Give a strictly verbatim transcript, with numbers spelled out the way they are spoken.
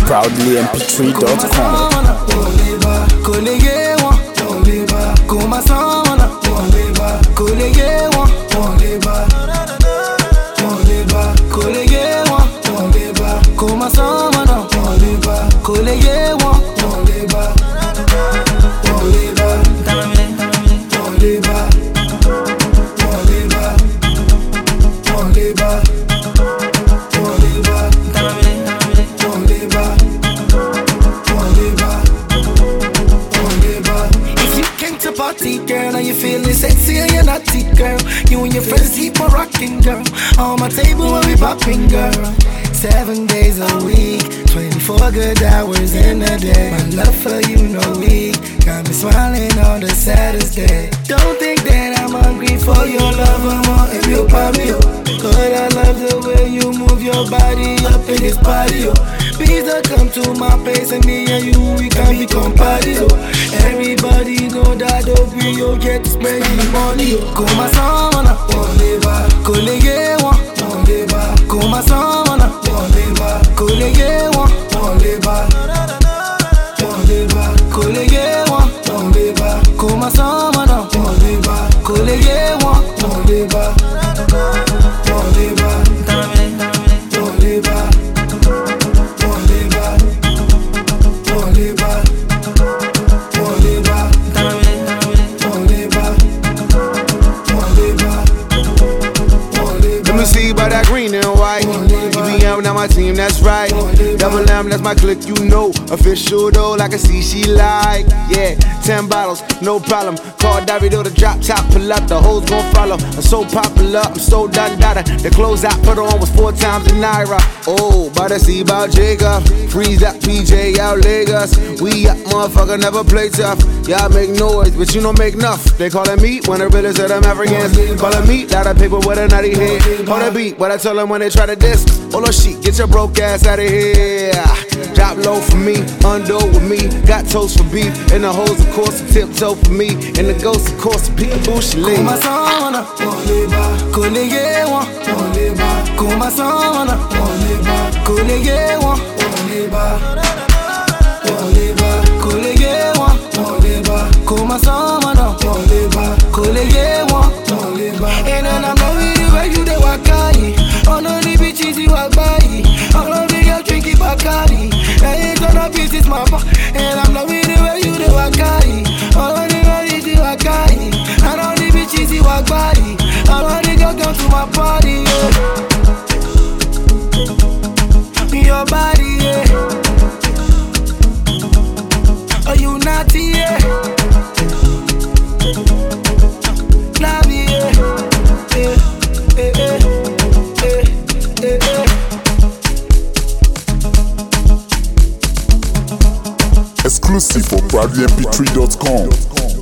proudly m p three dot com. Party girl, now you feeling sexy and you're naughty girl. You and your friends keep on rocking, girl. On my table when we popping, girl. Seven days a week, twenty-four good hours in a day. My love for you no weak, got me smiling on the saddest day. Don't think that I'm hungry for your love, I want if you pop me up. But I love the way you move your body up in this party, oh. Please don't come to my place and me and you, we can become party, oh. Everybody know that we all get to spend the money, oh. Come on, college one, come on, college one, college one, come on, college one, see by that green and white. E B M, now my team, that's right. Double M, that's my clique, you know. Official though, like I see she like. Yeah, ten bottles, no problem. Call Davido to drop top, pull up, the hoes gon' follow. I'm so popular, I'm so done dada. The clothes I put on was four times the naira. Oh, but I see about Jacob. Freeze that P J out Lagos. We up, motherfucker, never play tough. Y'all make noise, but you don't make enough. They callin' me when the realest of them Africans. Callin' me, lot of paper with a nutty head. Hold a beat, what I tell them when they try to diss. Hold on shit, get your broke ass out of here. Drop low for me, undo with me. Got toast for beef, and the hoes of course tiptoe for me. And the ghost of course peekaboo she leave. Come on, college one, come on, college one, college one, come on, college one. And then I'm not with you where you dey wakai. On all the bitches you walk by. All of the girls drinking Bacardi. I ain't gonna pieces my bar. And I'm not with you where you dey wakai. All of the girls you wakai. And all the bitches you walk by. All of the girls come to my party. Yeah. Your body, yeah. Are you naughty, yeah? Love you, yeah. Eh, eh, eh, eh, eh. Exclusive for proudly m p three dot com.